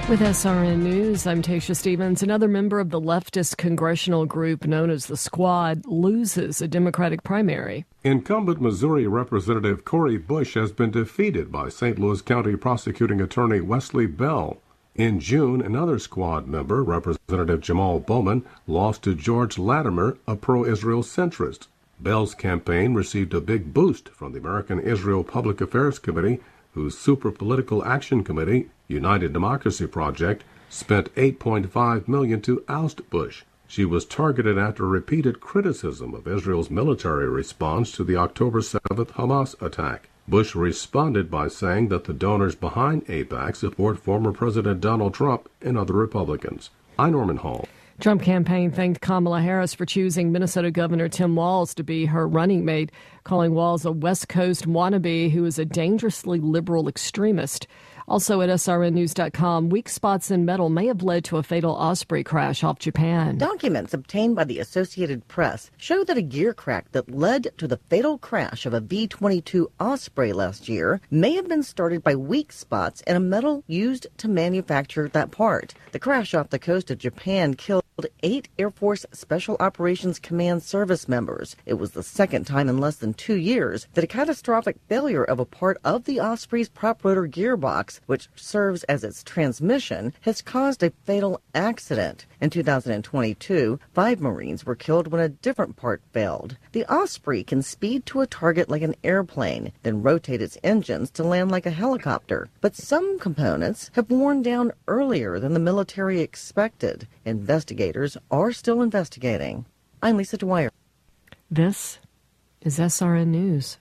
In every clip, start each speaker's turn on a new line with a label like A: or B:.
A: With SRN News, I'm Tasha Stevens. Another member of the leftist congressional group known as the Squad loses a Democratic primary.
B: Incumbent Missouri Representative Cori Bush has been defeated by St. Louis County Prosecuting Attorney Wesley Bell. In June, another Squad member, Representative Jamal Bowman, lost to George Latimer, a pro-Israel centrist. Bell's campaign received a big boost from the American Israel Public Affairs Committee, whose Super Political Action Committee, United Democracy Project, spent $8.5 million to oust Bush. She was targeted after repeated criticism of Israel's military response to the October 7th Hamas attack. Bush responded by saying that the donors behind AIPAC support former President Donald Trump and other Republicans. I'm Norman Hall.
A: Trump campaign thanked Kamala Harris for choosing Minnesota Governor Tim Walz to be her running mate, calling Walz a West Coast wannabe who is a dangerously liberal extremist. Also at srnnews.com, weak spots in metal may have led to a fatal Osprey crash off Japan.
C: Documents obtained by the Associated Press show that a gear crack that led to the fatal crash of a V-22 Osprey last year may have been started by weak spots in a metal used to manufacture that part. The crash off the coast of Japan killed 8 Air Force Special Operations Command service members. It was the second time in less than 2 years that a catastrophic failure of a part of the Osprey's prop rotor gearbox, which serves as its transmission, has caused a fatal accident. In 2022, 5 Marines were killed when a different part failed. The Osprey can speed to a target like an airplane, then rotate its engines to land like a helicopter. But some components have worn down earlier than the military expected. Investigators are still investigating. I'm Lisa Dwyer.
A: This is SRN News.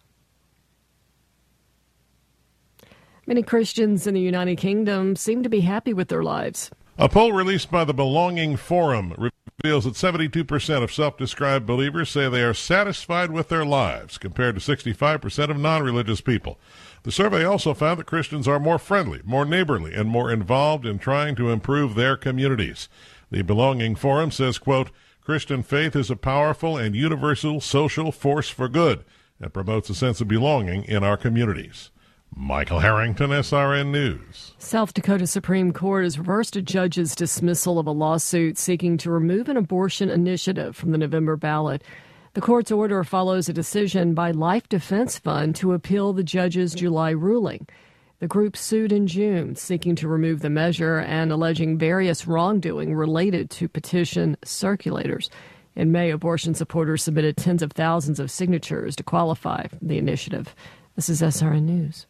A: Many Christians in the United Kingdom seem to be happy with their lives.
D: A poll released by the Belonging Forum reveals that 72% of self-described believers say they are satisfied with their lives, compared to 65% of non-religious people. The survey also found that Christians are more friendly, more neighborly, and more involved in trying to improve their communities. The Belonging Forum says, quote, Christian faith is a powerful and universal social force for good and promotes a sense of belonging in our communities. Michael Harrington, SRN News.
A: South Dakota Supreme Court has reversed a judge's dismissal of a lawsuit seeking to remove an abortion initiative from the November ballot. The court's order follows a decision by Life Defense Fund to appeal the judge's July ruling. The group sued in June, seeking to remove the measure and alleging various wrongdoing related to petition circulators. In May, abortion supporters submitted tens of thousands of signatures to qualify for the initiative. This is SRN News.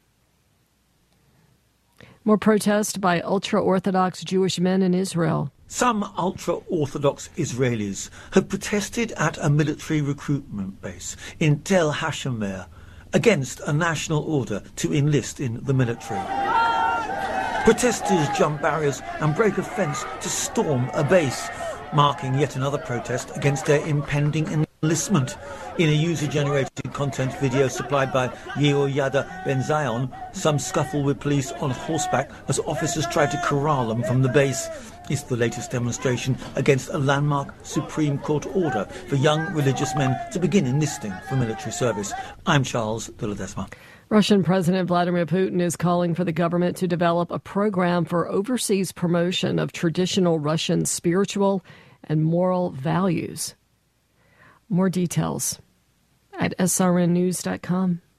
A: More protests by ultra-Orthodox Jewish men in Israel.
E: Some ultra-Orthodox Israelis have protested at a military recruitment base in Tel HaShomer against a national order to enlist in the military. Protesters jump barriers and break a fence to storm a base, marking yet another protest against their impending enlistment. In a user-generated content video supplied by Yehoyada Ben-Zion, some scuffle with police on horseback as officers try to corral them from the base. It's the latest demonstration against a landmark Supreme Court order for young religious men to begin enlisting for military service. I'm Charles de Ledesma.
A: Russian President Vladimir Putin is calling for the government to develop a program for overseas promotion of traditional Russian spiritual and moral values. More details at srnnews.com.